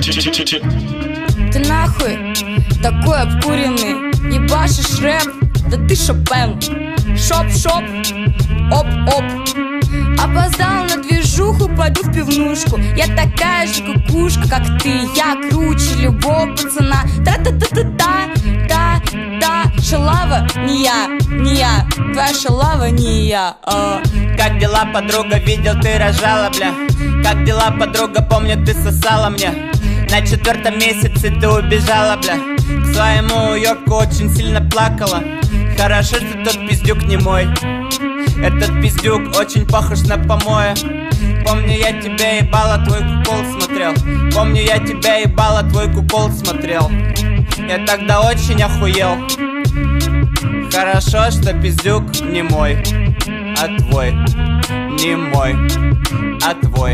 Ты нахуй такой обкуренный, ебашишь рэп, да ты Шопен. Шоп-шоп, оп-оп. Опоздал на движуху, пойду в пивнушку. Я такая же кукушка, как ты. Я круче любого пацана. Та-та-та-та-та, та-та. Шалава не я, твоя шалава не я. Как дела, подруга, видел, ты рожала, бля. Как дела, подруга, помню, ты сосала мне. На 4-м месяце ты убежала, бля. К своему уёбку очень сильно плакала. Хорошо, что тот пиздюк не мой. Этот пиздюк очень похож на помоя. Помню, я тебя ебала, твой кукол смотрел. Помню, я тебя ебала, твой кукол смотрел. Я тогда очень охуел. Хорошо, что пиздюк не мой, а твой. Не мой, а твой.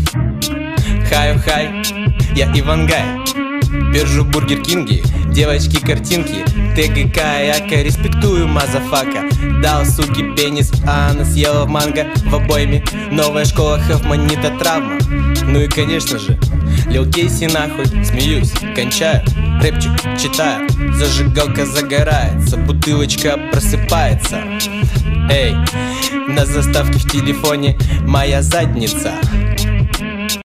Хай, я Ивангай. Держу Бургер Кинги, девочки картинки. ТГК, яка, респектую, мазафака. Дал суки пенис, а она съела в манго. В обойме новая школа Хоффманита травма. Ну и конечно же Лил Кейси нахуй. Смеюсь, кончаю, рэпчик читаю. Зажигалка загорается, бутылочка просыпается. Эй, на заставке в телефоне моя задница.